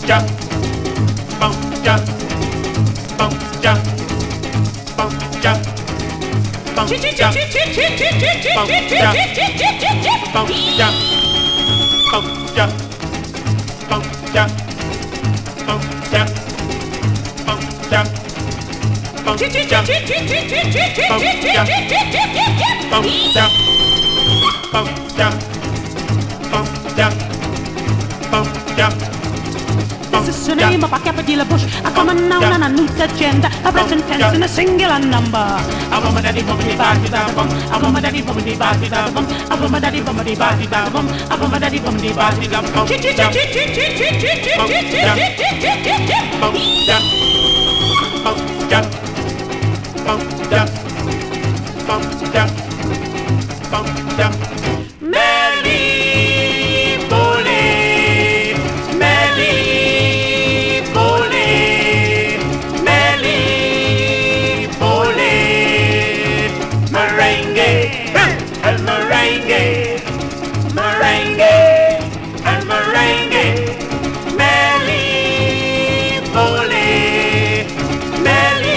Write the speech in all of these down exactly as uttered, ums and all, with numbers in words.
ya, bum ya, bum ya, bum ya, bum ya, bum ya, bum ya, bum ya, bum ya, bum ya, bum ya, bum ya, bum ya, bum ya, bum ya, bum ya, bum ya. This is the name of a Cappadilla Bush. I come a noun and a new agenda. A present tense in a singular number. A woman daddy bummity body da bum. A woman daddy bummity body da bum. A woman daddy bummity body da bum. A woman daddy bummity body da bum. Bum ya, bum ya, bum ya, bum ya, bum ya. Mary Boley, Mary Boley, Mary Boley, merengue, el merengue, merengue, el merengue, Mary Boley, Mary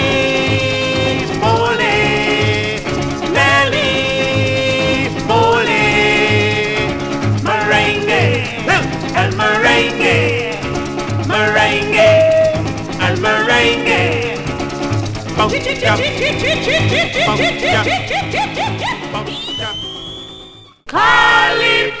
Boley, Mary Boley, merengue, el merengue, merengue, el merengue. Bum ya, bum ya, bum ya. California.